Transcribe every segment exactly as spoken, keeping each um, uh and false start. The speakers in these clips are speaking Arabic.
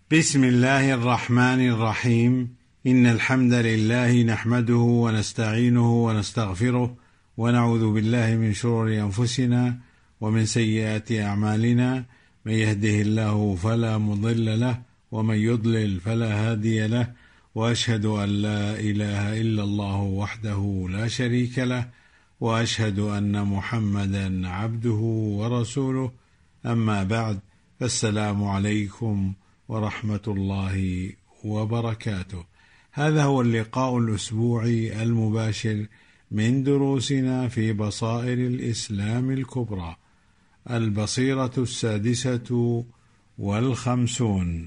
بسم الله الرحمن الرحيم. إن الحمد لله نحمده ونستعينه ونستغفره ونعوذ بالله من شرور أنفسنا ومن سيئات أعمالنا، من يهده الله فلا مضل له ومن يضلل فلا هادي له، وأشهد أن لا إله إلا الله وحده لا شريك له، وأشهد أن محمدا عبده ورسوله. أما بعد، فالسلام عليكم ورحمة الله وبركاته. هذا هو اللقاء الأسبوعي المباشر من دروسنا في بصائر الإسلام الكبرى، البصيرة السادسة والخمسون،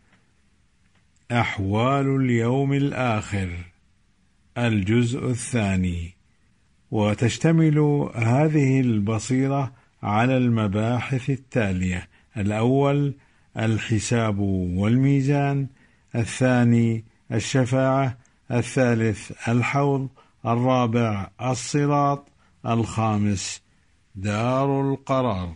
أحوال اليوم الآخر، الجزء الثاني. وتشتمل هذه البصيرة على المباحث التالية: الأول الحساب والميزان، الثاني الشفاعة، الثالث الحوض، الرابع الصراط، الخامس دار القرار.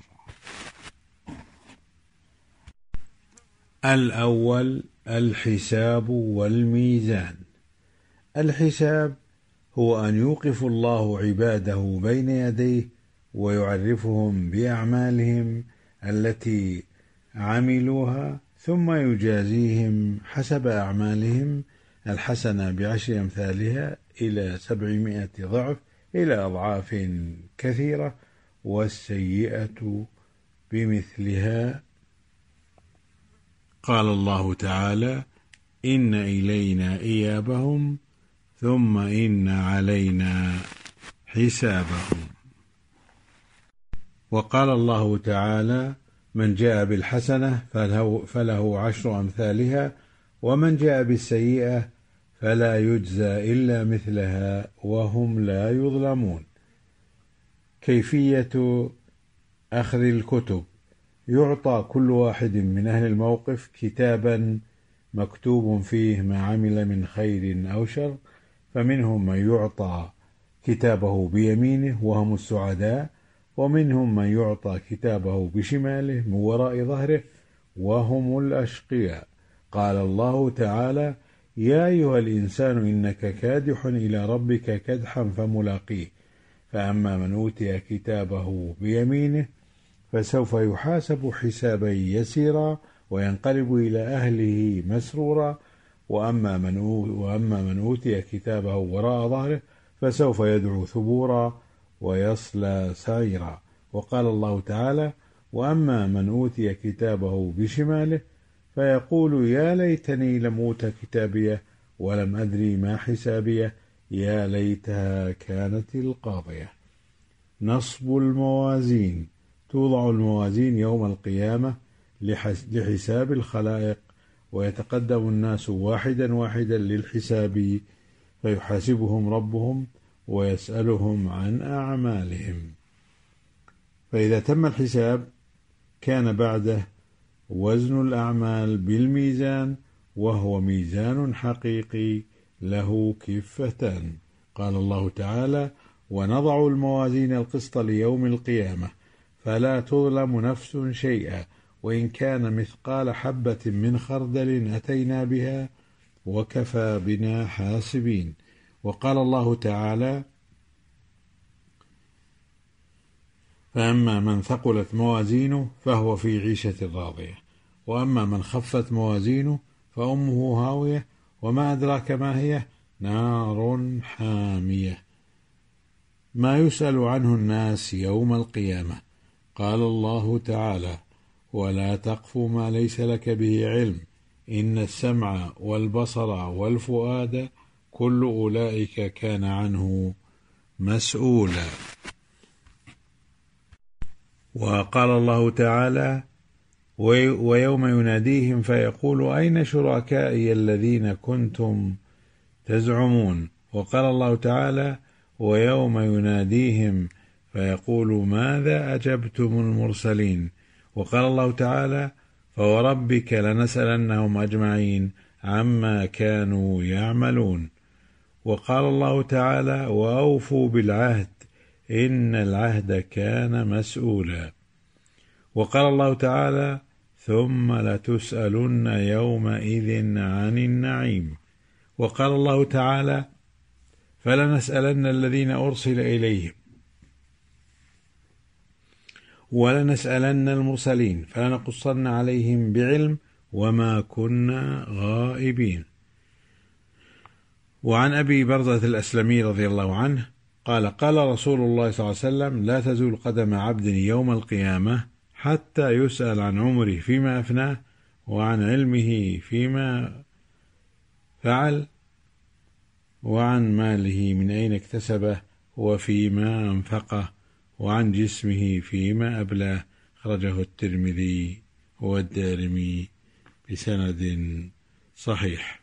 الأول الحساب والميزان. الحساب هو أن يوقف الله عباده بين يديه ويعرفهم بأعمالهم التي عملوها، ثم يجازيهم حسب أعمالهم، الحسنة بعشر أمثالها إلى سبعمائة ضعف إلى أضعاف كثيرة، والسيئة بمثلها. قال الله تعالى: إن إلينا إيابهم ثم إن علينا حسابهم. وقال الله تعالى: من جاء بالحسنة فله, فله عشر أمثالها، ومن جاء بالسيئة فلا يجزى إلا مثلها وهم لا يظلمون. كيفية أخذ الكتب: يعطى كل واحد من أهل الموقف كتابا مكتوب فيه ما عمل من خير أو شر، فمنهم من يعطى كتابه بيمينه وهم السعداء، ومنهم من يعطى كتابه بشماله من وراء ظهره وهم الأشقياء. قال الله تعالى: يا أيها الإنسان إنك كادح إلى ربك كدحا فملاقيه، فأما من أوتي كتابه بيمينه فسوف يحاسب حسابا يسيرا وينقلب إلى أهله مسرورا، وأما من وأما من أوتي كتابه وراء ظهره فسوف يدعو ثبورا ويصلى سعيرا. وقال الله تعالى: وأما من أوتي كتابه بشماله فيقول يا ليتني لم أوت كتابيه ولم أدري ما حسابيه، يا ليتها كانت القاضية. نصب الموازين. توضع الموازين يوم القيامة لحساب الخلائق، ويتقدم الناس واحدا واحدا للحساب، فيحاسبهم ربهم ويسألهم عن أعمالهم. فإذا تم الحساب كان بعده وزن الأعمال بالميزان، وهو ميزان حقيقي له كفتان. قال الله تعالى: ونضع الموازين القسط ليوم القيامة فلا تظلم نفس شيئا وإن كان مثقال حبة من خردل أتينا بها وكفى بنا حاسبين. وقال الله تعالى: فأما من ثقلت موازينه فهو في عيشة راضية، وأما من خفت موازينه فأمه هاوية، وما أدراك ما هي، نار حامية. ما يسأل عنه الناس يوم القيامة. قال الله تعالى: ولا تقف ما ليس لك به علم، إن السمع والبصر والفؤاد كل أولئك كان عنه مسؤولا. وقال الله تعالى: ويوم يناديهم فيقول أين شركائي الذين كنتم تزعمون. وقال الله تعالى: ويوم يناديهم فيقول ماذا أجبتم المرسلين. وقال الله تعالى: فوربك لنسألنهم أجمعين عما كانوا يعملون. وقال الله تعالى: وأوفوا بالعهد إن العهد كان مسؤولا. وقال الله تعالى: ثم لتسألن يومئذ عن النعيم. وقال الله تعالى: فلنسألن الذين أرسل إليهم ولنسألن المرسلين فلنقصن عليهم بعلم وما كنا غائبين. وعن أبي برزة الأسلمي رضي الله عنه قال: قال رسول الله صلى الله عليه وسلم: لا تزول قدم عبد يوم القيامة حتى يسأل عن عمره فيما أفناه، وعن علمه فيما فعل، وعن ماله من أين اكتسبه وفيما أنفقه، وعن جسمه فيما أبلاه. خرجه الترمذي والدارمي بسند صحيح.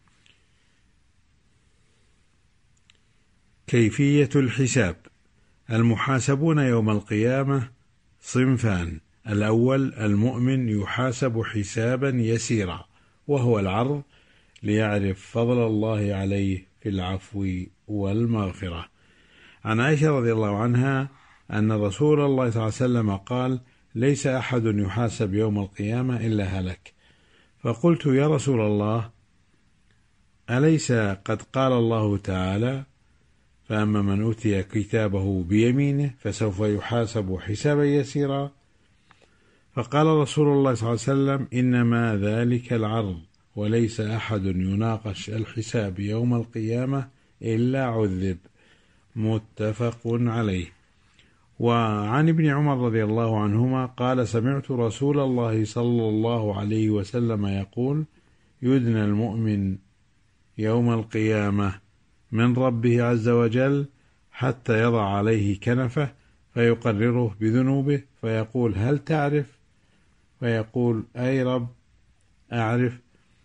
كيفية الحساب. المحاسبون يوم القيامة صنفان: الأول المؤمن يحاسب حسابا يسيرا، وهو العرض ليعرف فضل الله عليه في العفو والمغفرة. عن عائشة رضي الله عنها أن رسول الله صلى الله عليه وسلم قال: ليس أحد يحاسب يوم القيامة إلا هلك. فقلت: يا رسول الله، أليس قد قال الله تعالى: فأما من أوتي كتابه بيمينه فسوف يحاسب حسابا يسيرا؟ فقال رسول الله صلى الله عليه وسلم: إنما ذلك العرض، وليس أحد يناقش الحساب يوم القيامة إلا عذب. متفق عليه. وعن ابن عمر رضي الله عنهما قال: سمعت رسول الله صلى الله عليه وسلم يقول: يدنى المؤمن يوم القيامة من ربه عز وجل حتى يضع عليه كنفه فيقرره بذنوبه فيقول: هل تعرف؟ فيقول: أي رب، أعرف.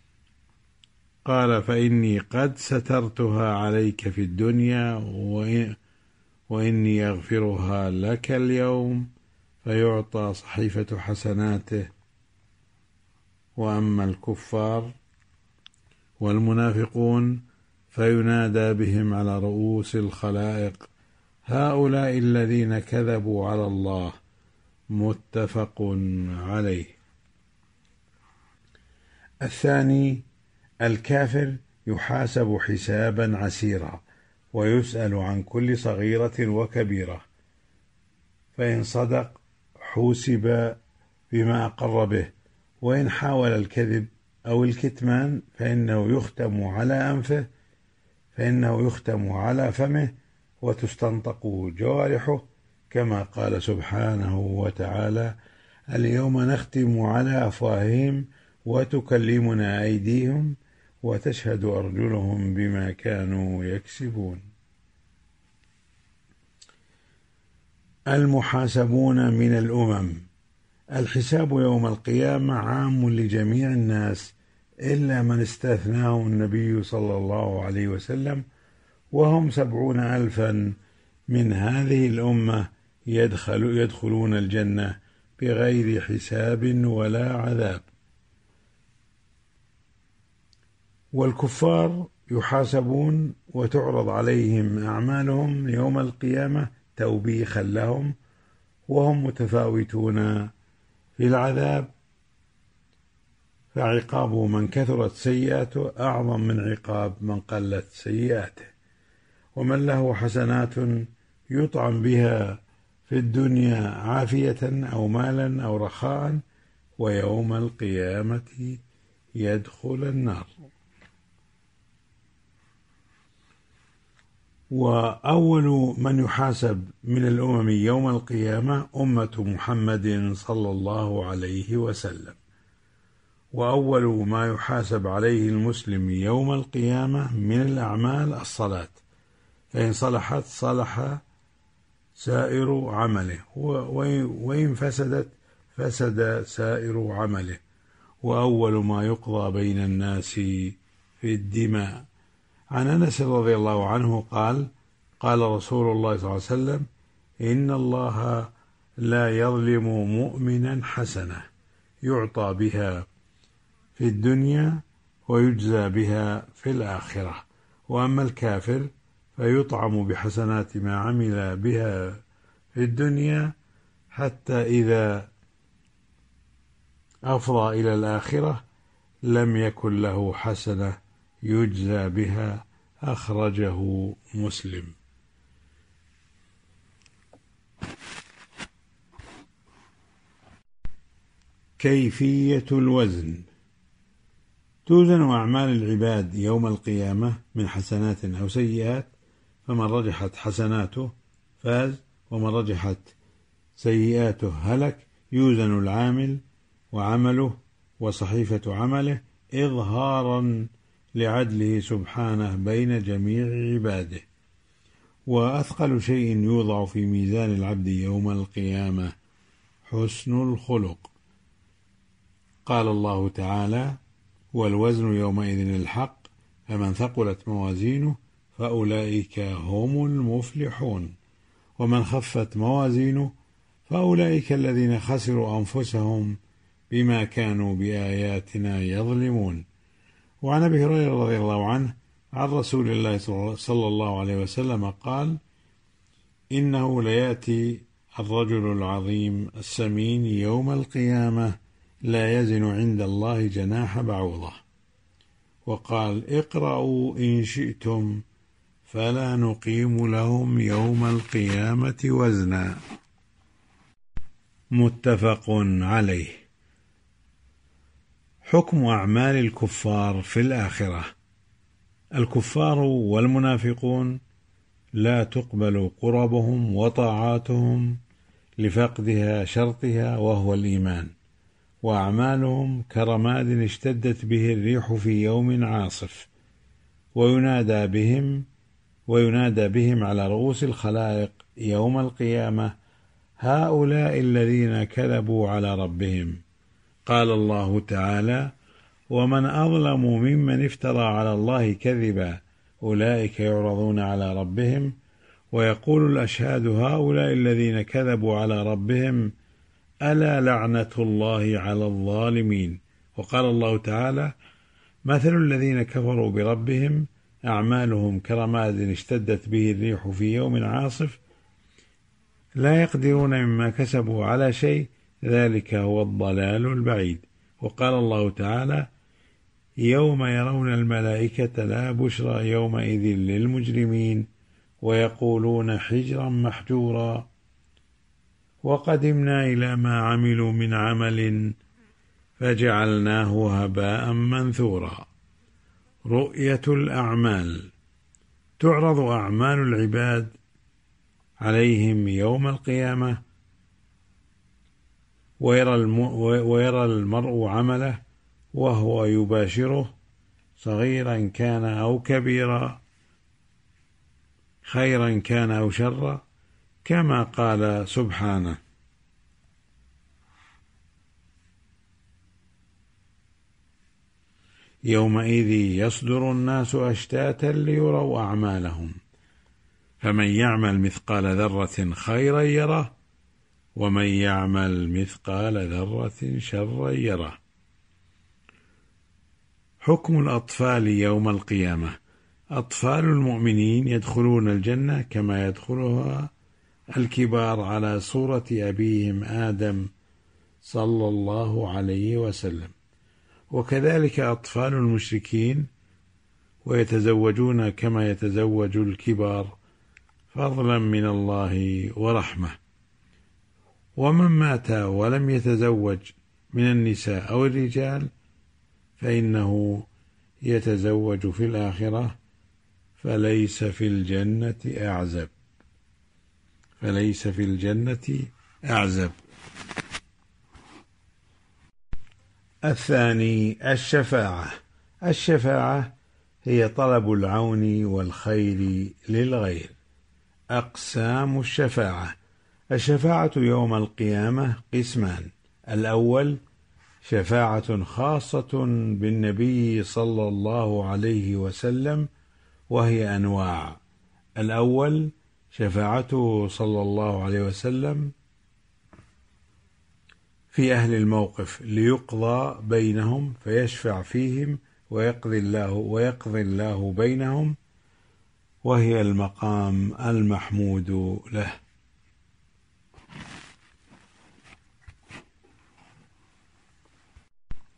قال: فإني قد سترتها عليك في الدنيا وإني أغفرها لك اليوم. فيعطى صحيفة حسناته. وأما الكفار والمنافقون فينادى بهم على رؤوس الخلائق: هؤلاء الذين كذبوا على الله. متفق عليه. الثاني الكافر يحاسب حسابا عسيرا، ويسأل عن كل صغيرة وكبيرة، فإن صدق حوسب بما أقر به، وإن حاول الكذب أو الكتمان فإنه يختم على أنفه فإنه يختم على فمه وتستنطق جوارحه، كما قال سبحانه وتعالى: اليوم نختم على أفواههم وتكلمنا أيديهم وتشهد أرجلهم بما كانوا يكسبون. المحاسبون من الأمم. الحساب يوم القيامة عام لجميع الناس إلا من استثناه النبي صلى الله عليه وسلم، وهم سبعون ألفا من هذه الأمة يدخل يدخلون الجنة بغير حساب ولا عذاب. والكفار يحاسبون وتعرض عليهم أعمالهم يوم القيامة توبيخا لهم، وهم متفاوتون في العذاب، فعقاب من كثرت سيئاته أعظم من عقاب من قلت سيئاته. ومن له حسنات يطعم بها في الدنيا عافية أو مالا أو رخاء، ويوم القيامة يدخل النار. وأول من يحاسب من الأمم يوم القيامة أمة محمد صلى الله عليه وسلم. وأول ما يحاسب عليه المسلم يوم القيامة من الأعمال الصلاة، فإن صلحت صلح سائر عمله، وإن فسدت فسد سائر عمله. وأول ما يقضى بين الناس في الدماء. عن أنس رضي الله عنه قال: قال رسول الله صلى الله عليه وسلم: إن الله لا يظلم مؤمنا حسنة يعطى بها في الدنيا ويجزى بها في الآخرة، وأما الكافر فيطعم بحسنات ما عمل بها في الدنيا حتى إذا أفضى إلى الآخرة لم يكن له حسنة يجزى بها. أخرجه مسلم. كيفية الوزن. توزن أعمال العباد يوم القيامة من حسنات أو سيئات، فمن رجحت حسناته فاز، ومن رجحت سيئاته هلك. يوزن العامل وعمله وصحيفة عمله إظهارا لعدله سبحانه بين جميع عباده. وأثقل شيء يوضع في ميزان العبد يوم القيامة حسن الخلق. قال الله تعالى: والوزن يومئذ الحق فمن ثقلت موازينه فأولئك هم المفلحون، ومن خفت موازينه فأولئك الذين خسروا أنفسهم بما كانوا بآياتنا يظلمون. وعن أبي هريرة رضي الله عنه عن رسول الله صلى الله عليه وسلم قال: إنه ليأتي الرجل العظيم السمين يوم القيامة لا يزن عند الله جناح بعوضة. وقال: اقرأوا إن شئتم فلا نقيم لهم يوم القيامة وزنا. متفق عليه. حكم أعمال الكفار في الآخرة. الكفار والمنافقون لا تقبل قربهم وطاعاتهم لفقدها شرطها وهو الإيمان، وأعمالهم كرماد اشتدت به الريح في يوم عاصف، وينادى بهم وينادى بهم على رؤوس الخلائق يوم القيامة: هؤلاء الذين كذبوا على ربهم. قال الله تعالى: ومن أظلم ممن افترى على الله كذبا أولئك يعرضون على ربهم ويقول الأشهاد هؤلاء الذين كذبوا على ربهم ألا لعنة الله على الظالمين. وقال الله تعالى: مثل الذين كفروا بربهم أعمالهم كرماد اشتدت به الريح في يوم عاصف لا يقدرون مما كسبوا على شيء ذلك هو الضلال البعيد. وقال الله تعالى: يوم يرون الملائكة لا بشرى يومئذ للمجرمين ويقولون حجرا محجورا وقدمنا إلى ما عملوا من عمل فجعلناه هباء منثورا. رؤية الأعمال. تعرض أعمال العباد عليهم يوم القيامة ويرى, الم... ويرى المرء عمله وهو يباشره صغيرا كان أو كبيرا، خيرا كان أو شرا، كما قال سبحانه: يومئذ يصدر الناس أشتاتا ليروا أعمالهم فمن يعمل مثقال ذرة خيرا يره ومن يعمل مثقال ذرة شرا يره. حكم الأطفال يوم القيامة. أطفال المؤمنين يدخلون الجنة كما يدخلها الكبار على صورة أبيهم آدم صلى الله عليه وسلم، وكذلك أطفال المشركين، ويتزوجون كما يتزوج الكبار فضلا من الله ورحمة. ومن مات ولم يتزوج من النساء أو الرجال فإنه يتزوج في الآخرة فليس في الجنة أعزب فليس في الجنة أعزب. الثاني الشفاعة. الشفاعة هي طلب العون والخير للغير. أقسام الشفاعة. الشفاعة يوم القيامة قسمان: الأول شفاعة خاصة بالنبي صلى الله عليه وسلم وهي أنواع. الأول شفاعته صلى الله عليه وسلم في أهل الموقف ليقضى بينهم فيشفع فيهم ويقضي الله ويقضي الله بينهم، وهي المقام المحمود له.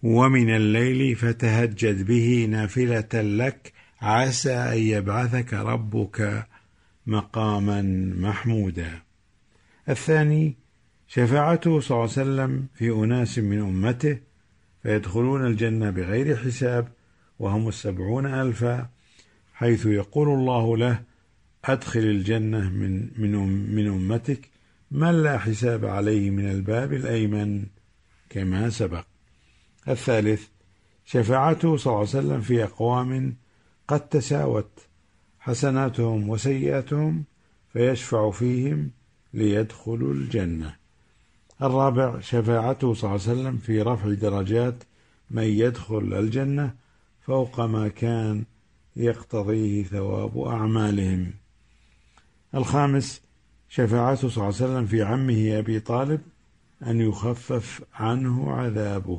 ومن الليل فتهجد به نافلة لك عسى أن يبعثك ربك مقاما محمودا. الثاني شفاعته صلى الله عليه وسلم في أناس من أمته فيدخلون الجنة بغير حساب وهم السبعون ألفا، حيث يقول الله له: أدخل الجنة من, من, أم من أمتك من لا حساب عليه من الباب الأيمن كما سبق. الثالث شفاعته صلى الله عليه وسلم في أقوام قد تساوت حسناتهم وسيئاتهم فيشفع فيهم ليدخلوا الجنة. الرابع شفاعته صلى الله عليه وسلم في رفع درجات من يدخل الجنة فوق ما كان يقتضيه ثواب أعمالهم. الخامس شفاعته صلى الله عليه وسلم في عمه أبي طالب أن يخفف عنه عذابه.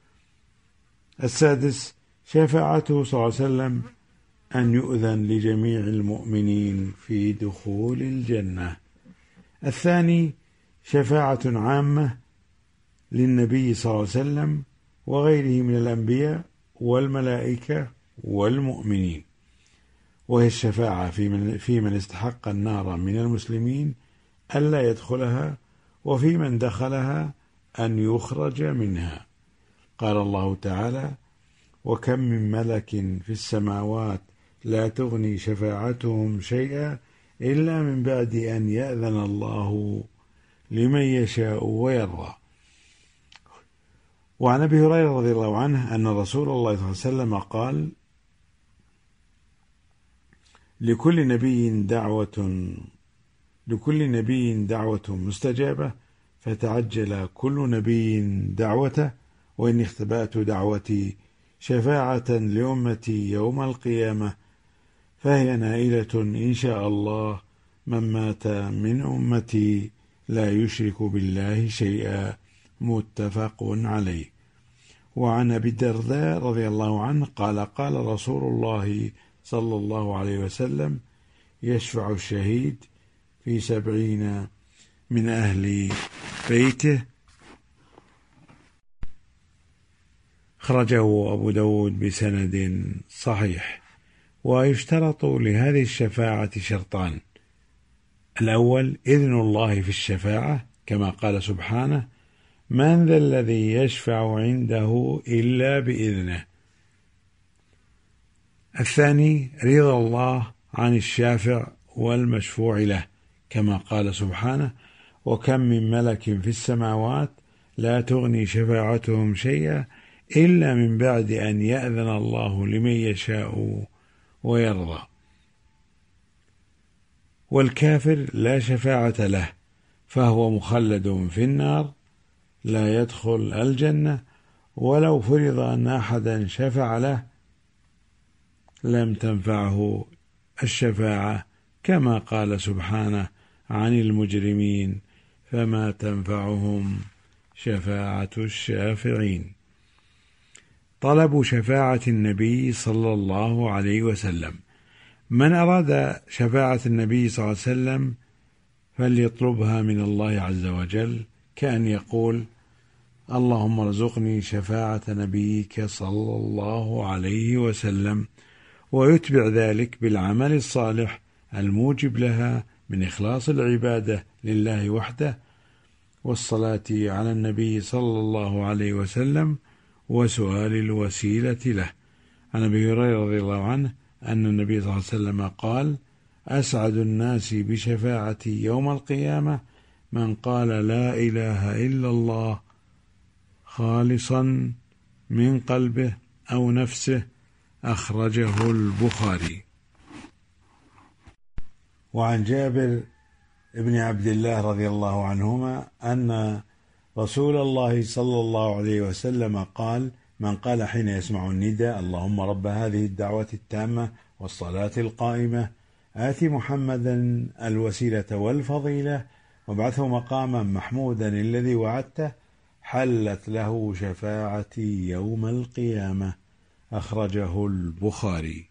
السادس شفاعته صلى الله عليه وسلم أن يؤذن لجميع المؤمنين في دخول الجنة. الثاني شفاعة عامة للنبي صلى الله عليه وسلم وغيره من الأنبياء والملائكة والمؤمنين، وهي الشفاعة في من, في من استحق النار من المسلمين ألا يدخلها، وفي من دخلها أن يخرج منها. قال الله تعالى: وكم من ملك في السماوات لا تغني شفاعتهم شيئا إلا من بعد أن يأذن الله لمن يشاء ويرضى. وعن أبي هريرة رضي الله عنه أن رسول الله صلى الله عليه وسلم قال: لكل نبي دعوة لكل نبي دعوة مستجابة فتعجل كل نبي دعوته، وإني اختبأت دعوتي شفاعة لأمتي يوم القيامة فهي نائلة إن شاء الله من مات من أمتي لا يشرك بالله شيئا. متفق عليه. وعن أبي الدرداء رضي الله عنه قال: قال رسول الله صلى الله عليه وسلم: يشفع الشهيد في سبعين من أهل بيته. خرجه أبو داود بسند صحيح. ويشترط لهذه الشفاعة شرطان: الأول إذن الله في الشفاعة كما قال سبحانه: من ذا الذي يشفع عنده إلا بإذنه. الثاني رضا الله عن الشافع والمشفوع له كما قال سبحانه: وكم من ملك في السماوات لا تغني شفاعتهم شيئا إلا من بعد أن يأذن الله لمن يشاء ويرضى. والكافر لا شفاعة له فهو مخلد في النار لا يدخل الجنة، ولو فرض أن أحدا شفع له لم تنفعه الشفاعة كما قال سبحانه عن المجرمين: فما تنفعهم شفاعة الشافعين. طلب شفاعة النبي صلى الله عليه وسلم: من أراد شفاعة النبي صلى الله عليه وسلم فليطلبها من الله عز وجل، كأن يقول: اللهم ارزقني شفاعة نبيك صلى الله عليه وسلم، ويتبع ذلك بالعمل الصالح الموجب لها من إخلاص العبادة لله وحده والصلاة على النبي صلى الله عليه وسلم وسؤال الوسيلة له. عن أبي هريرة رضي الله عنه أن النبي صلى الله عليه وسلم قال: أسعد الناس بشفاعتي يوم القيامة من قال لا إله إلا الله خالصا من قلبه أو نفسه. أخرجه البخاري. وعن جابر ابن عبد الله رضي الله عنهما أن رسول الله صلى الله عليه وسلم قال: من قال حين يسمع النداء: اللهم رب هذه الدعوة التامة والصلاة القائمة آت محمدا الوسيلة والفضيلة وابعثه مقاما محمودا الذي وعدته، حلت له شفاعتي يوم القيامة. أخرجه البخاري.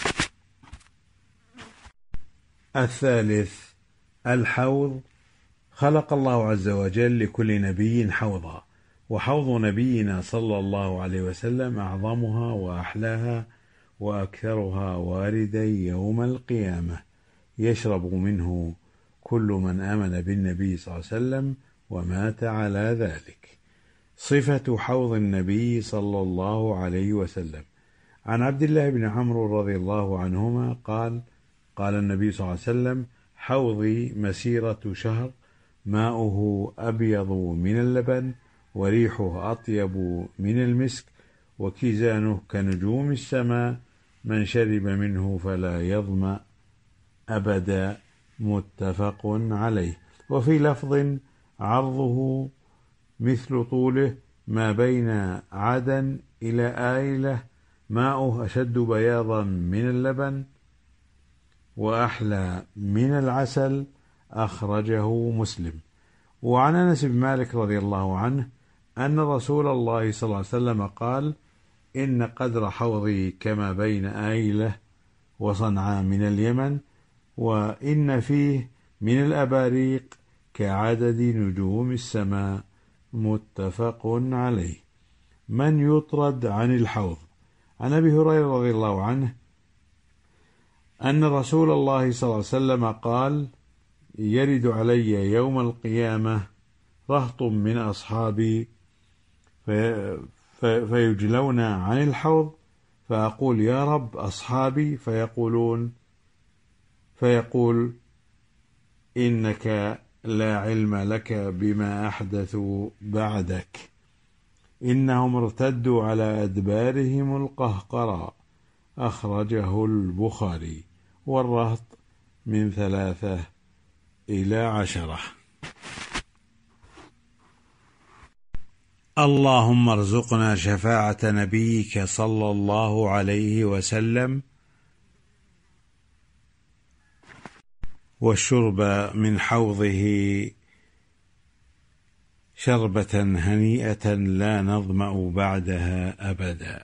الثالث الحوض خلق الله عز وجل لكل نبي حوضا، وحوض نبينا صلى الله عليه وسلم أعظمها وأحلاها وأكثرها واردا يوم القيامة، يشرب منه كل من آمن بالنبي صلى الله عليه وسلم ومات على ذلك. صفة حوض النبي صلى الله عليه وسلم. عن عبد الله بن عمرو رضي الله عنهما قال: قال النبي صلى الله عليه وسلم: حوضي مسيرة شهر، ماؤه أبيض من اللبن، وريحه أطيب من المسك، وكيزانه كنجوم السماء، من شرب منه فلا يظمأ أبدا، متفق عليه. وفي لفظ: عرضه مثل طوله، ما بين عدن إلى آيلة، ماؤه أشد بياضا من اللبن وأحلى من العسل، أخرجه مسلم. وعن أنس بن مالك رضي الله عنه أن رسول الله صلى الله عليه وسلم قال: إن قدر حوضي كما بين آيلة وصنعاء من اليمن، وإن فيه من الأباريق كعدد نجوم السماء، متفق عليه. من يطرد عن الحوض. عن أبي هريرة رضي الله عنه أن رسول الله صلى الله عليه وسلم قال: يرد علي يوم القيامة رهط من أصحابي في فيجلون عن الحوض، فأقول: يا رب أصحابي، فيقولون فيقول: إنك لا علم لك بما أحدثوا بعدك، إنهم ارتدوا على أدبارهم القهقرى، أخرجه البخاري. والرهط من ثلاثة إلى عشرة. اللهم ارزقنا شفاعة نبيك صلى الله عليه وسلم، والشرب من حوضه شربة هنيئة لا نظمأ بعدها أبدا.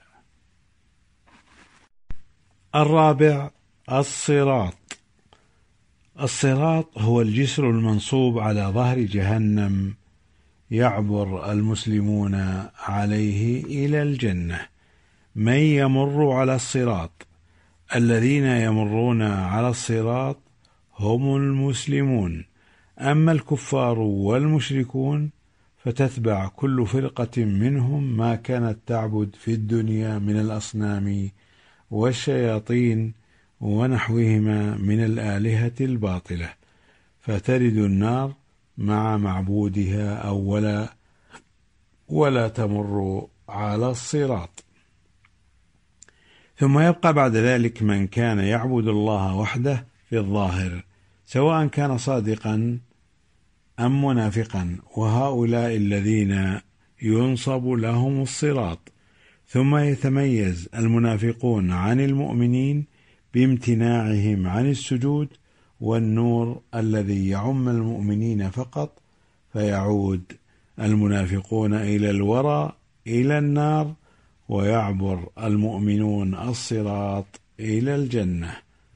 الرابع: الصراط. الصراط هو الجسر المنصوب على ظهر جهنم، يعبر المسلمون عليه إلى الجنة. من يمر على الصراط. الذين يمرون على الصراط هم المسلمون، أما الكفار والمشركون فتتبع كل فرقة منهم ما كانت تعبد في الدنيا من الأصنام والشياطين ونحوهما من الآلهة الباطلة، فترد النار مع معبودها أولا، ولا تمر على الصراط. ثم يبقى بعد ذلك من كان يعبد الله وحده في الظاهر، سواء كان صادقا أم منافقا، وهؤلاء الذين ينصب لهم الصراط. ثم يتميز المنافقون عن المؤمنين بامتناعهم عن السجود والنور الذي يعم المؤمنين فقط، فيعود المنافقون إلى الورى إلى النار، ويعبر المؤمنون الصراط إلى الجنة.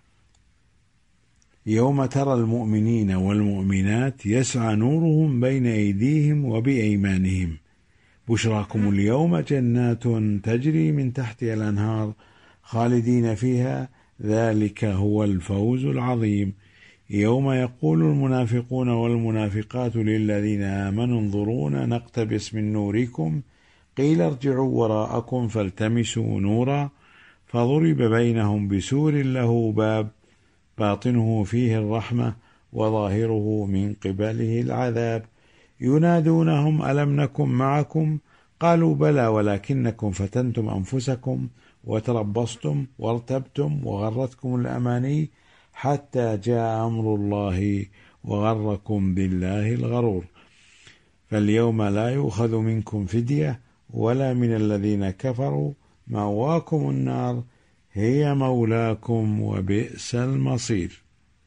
يوم ترى المؤمنين والمؤمنات يسعى نورهم بين أيديهم وبأيمانهم، بشراكم اليوم جنات تجري من تحتها الأنهار خالدين فيها، ذلك هو الفوز العظيم. يوم يقول المنافقون والمنافقات للذين آمنوا انظرونا نقتبس من نوركم، قيل ارجعوا وراءكم فالتمسوا نورا، فضرب بينهم بسور له باب، باطنه فيه الرحمة وظاهره من قبله العذاب، ينادونهم ألم نكن معكم؟ قالوا بلى ولكنكم فتنتم أنفسكم وتربصتم وارتبتم وغرتكم الأماني حتى جاء أمر الله وغركم بالله الغرور، فاليوم لا يؤخذ منكم فدية ولا من الذين كفروا، مأواكم النار هي مولاكم وبئس المصير.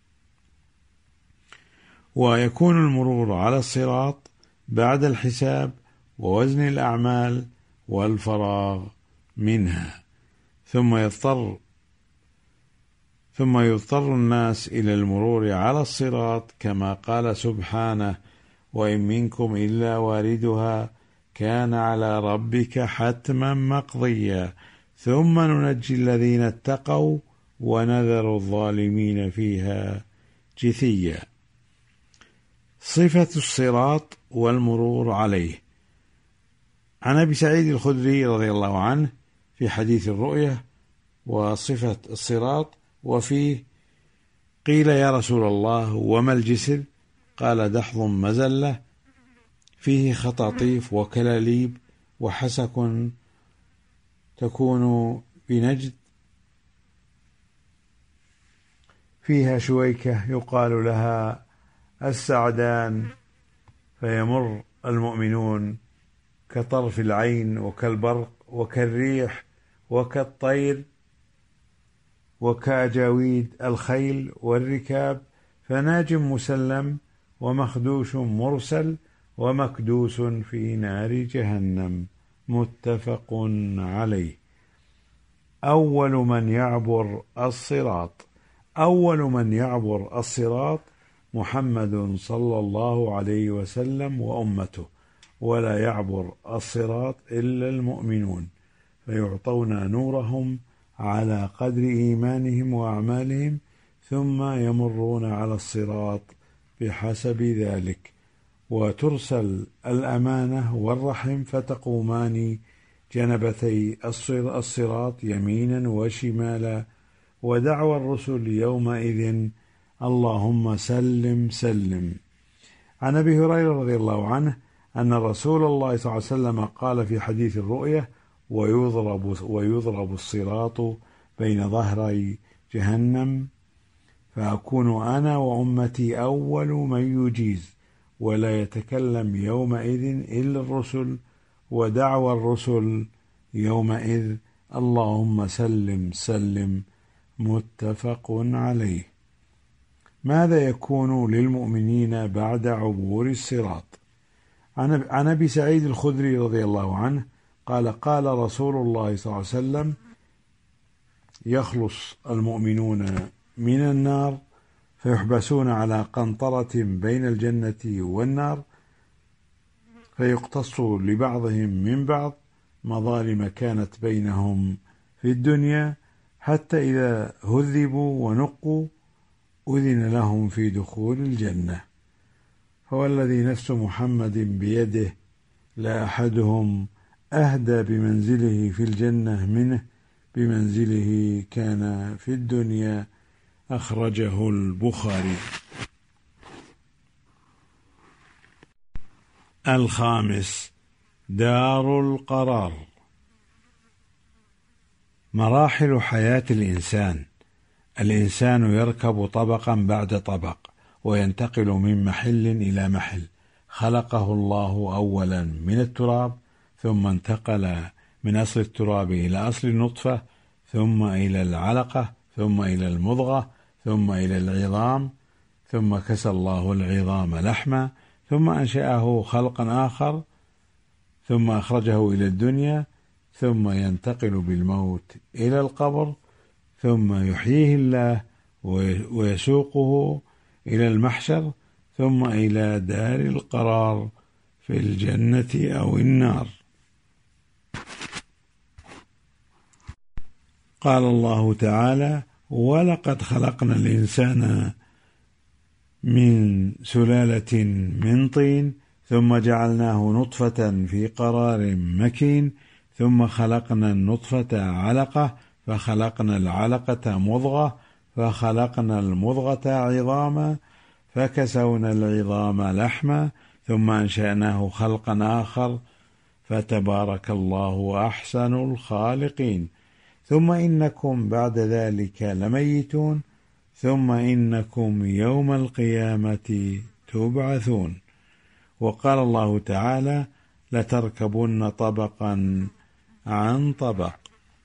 ويكون المرور على الصراط بعد الحساب ووزن الأعمال والفراغ منها، ثم يضطر ثم يضطر الناس إلى المرور على الصراط، كما قال سبحانه: وإن منكم إلا واردها كان على ربك حتما مقضيا ثم ننجي الذين اتقوا ونذر الظالمين فيها جثيا. صفة الصراط والمرور عليه. عن أبي سعيد الخدري رضي الله عنه في حديث الرؤية وصفة الصراط، وفيه قيل يا رسول الله وما الجسر؟ قال دحض مزلة فيه خطاطيف وكلاليب وحسك تكون بنجد فيها شويكة يقال لها السعدان، فيمر المؤمنون كطرف العين وكالبرق وكالريح وكالطير وكأجاويد الخيل والركاب، فناج مسلم ومخدوش مرسل ومكدوس في نار جهنم. متفق عليه. أول من يعبر الصراط. أول من يعبر الصراط محمد صلى الله عليه وسلم وأمته، ولا يعبر الصراط إلا المؤمنون، فيعطون نورهم على قدر إيمانهم وأعمالهم، ثم يمرون على الصراط بحسب ذلك، وترسل الأمانة والرحم فتقومان جنبتي الصراط يمينا وشمالا، ودعوى الرسل يومئذ اللهم سلم سلم. عن أبي هريرة رضي الله عنه أن رسول الله صلى الله عليه وسلم قال في حديث الرؤية ويضرب, ويضرب الصراط بين ظهري جهنم فأكون أنا وأمتي أول من يجيز، ولا يتكلم يومئذ إلا الرسل، ودعوى الرسل يومئذ اللهم سلم سلم. متفق عليه. ماذا يكون للمؤمنين بعد عبور الصراط؟ عن أبي سعيد الخدري رضي الله عنه قال قال رسول الله صلى الله عليه وسلم يخلص المؤمنون من النار فيحبسون على قنطرة بين الجنة والنار، فيقتص لبعضهم من بعض مظالم كانت بينهم في الدنيا، حتى إذا هذبوا ونقوا أذن لهم في دخول الجنة. فوالذي نفس محمد بيده لا أحدهم أهدى بمنزله في الجنة منه بمنزله كان في الدنيا. أخرجه البخاري. الخامس دار القرار. مراحل حياة الإنسان. الإنسان يركب طبقا بعد طبق وينتقل من محل إلى محل. خلقه الله أولا من التراب، ثم انتقل من أصل التراب إلى أصل النطفة، ثم إلى العلقة، ثم إلى المضغة، ثم إلى العظام، ثم كسى الله العظام لحما، ثم أنشأه خلقا آخر، ثم أخرجه إلى الدنيا، ثم ينتقل بالموت إلى القبر، ثم يحييه الله ويسوقه إلى المحشر، ثم إلى دار القرار في الجنة أو النار. قال الله تعالى ولقد خلقنا الإنسان من سلالة من طين ثم جعلناه نطفة في قرار مكين ثم خلقنا النطفة علقة فخلقنا العلقة مضغة فخلقنا المضغة عظاما فكسونا العظام لحما ثم أنشأناه خلقا آخر فتبارك الله أحسن الخالقين. ثم إنكم بعد ذلك لميتون ثم إنكم يوم القيامة تبعثون. وقال الله تعالى لتركبن طبقا عن طبق.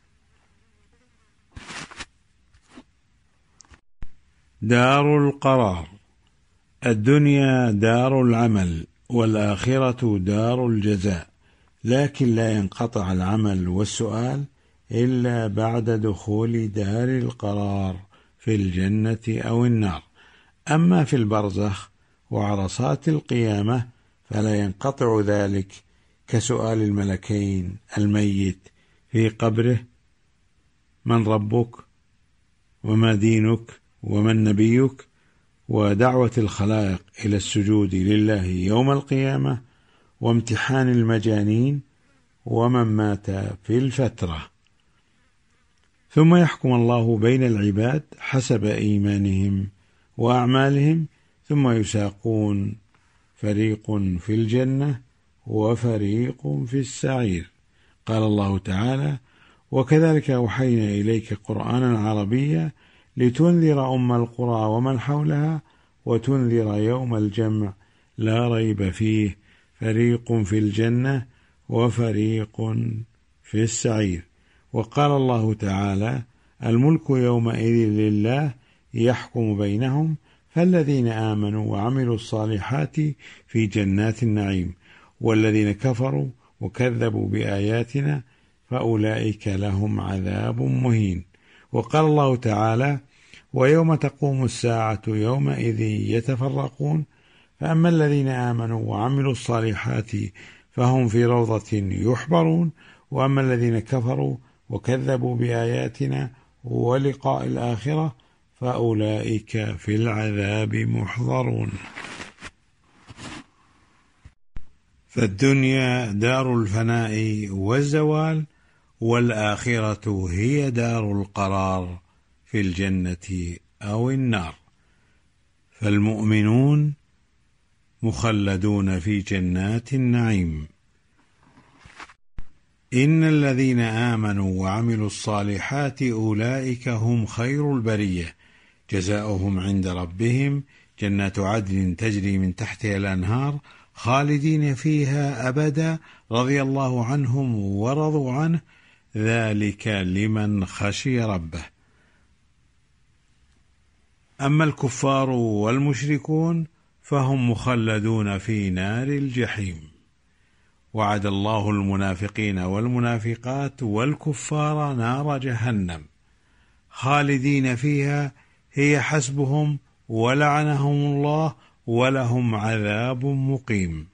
دار القرار. الدنيا دار العمل والآخرة دار الجزاء، لكن لا ينقطع العمل والسؤال إلا بعد دخول دار القرار في الجنة أو النار. أما في البرزخ وعرصات القيامة فلا ينقطع ذلك كسؤال الملكين الميت في قبره: من ربك وما دينك ومن نبيك؟ ودعوة الخلائق إلى السجود لله يوم القيامة، وامتحان المجانين ومن مات في الفترة. ثم يحكم الله بين العباد حسب إيمانهم وأعمالهم، ثم يساقون فريق في الجنة وفريق في السعير. قال الله تعالى: وكذلك أوحينا إليك قرآنا عربيا لتنذر أم القرى ومن حولها وتنذر يوم الجمع لا ريب فيه، فريق في الجنة وفريق في السعير. وقال الله تعالى: الملك يومئذ لله يحكم بينهم، فالذين آمنوا وعملوا الصالحات في جنات النعيم، والذين كفروا وكذبوا بآياتنا فأولئك لهم عذاب مهين. وقال الله تعالى: ويوم تقوم الساعة يومئذ يتفرقون، فأما الذين آمنوا وعملوا الصالحات فهم في روضة يحبرون، وأما الذين كفروا وكذبوا بآياتنا ولقاء الآخرة فأولئك في العذاب محضرون. فالدنيا دار الفناء والزوال، والآخرة هي دار القرار في الجنة أو النار. فالمؤمنون مخلدون في جنات النعيم. إن الذين آمنوا وعملوا الصالحات أولئك هم خير البرية، جزاؤهم عند ربهم جنات عدن تجري من تحتها الأنهار خالدين فيها أبدا، رضي الله عنهم ورضوا عنه، ذلك لمن خشي ربه. أما الكفار والمشركون فهم مخلدون في نار الجحيم. وعد الله المنافقين والمنافقات والكفار نار جهنم خالدين فيها هي حسبهم، ولعنهم الله ولهم عذاب مقيم.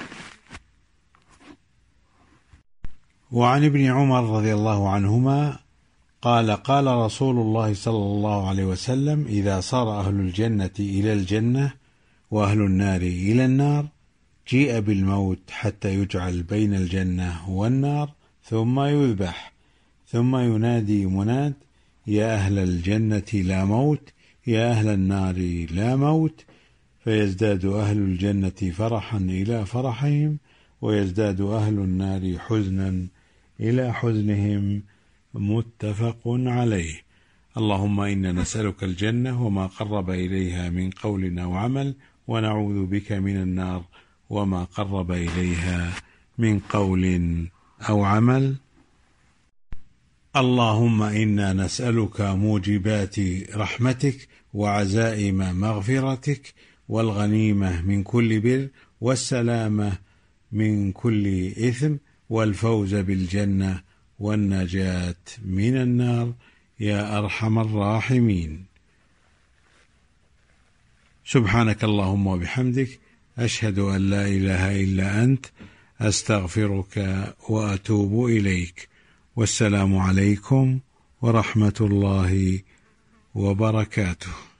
وعن ابن عمر رضي الله عنهما قال: قال رسول الله صلى الله عليه وسلم: إذا صار أهل الجنة إلى الجنة وأهل النار إلى النار جيء بالموت حتى يجعل بين الجنة والنار ثم يذبح، ثم ينادي مناد: يا أهل الجنة لا موت، يا أهل النار لا موت، فيزداد أهل الجنة فرحا إلى فرحهم، ويزداد أهل النار حزنا إلى حزنهم. متفق عليه. اللهم إنا نسألك الجنة وما قرب إليها من قول أو عمل، ونعوذ بك من النار وما قرب إليها من قول أو عمل. اللهم إنا نسألك موجبات رحمتك وعزائم مغفرتك، والغنيمة من كل بر، والسلامة من كل إثم، والفوز بالجنة، والنجاة من النار يا أرحم الراحمين. سبحانك اللهم وبحمدك، أشهد أن لا إله إلا أنت، أستغفرك وأتوب إليك. والسلام عليكم ورحمة الله وبركاته.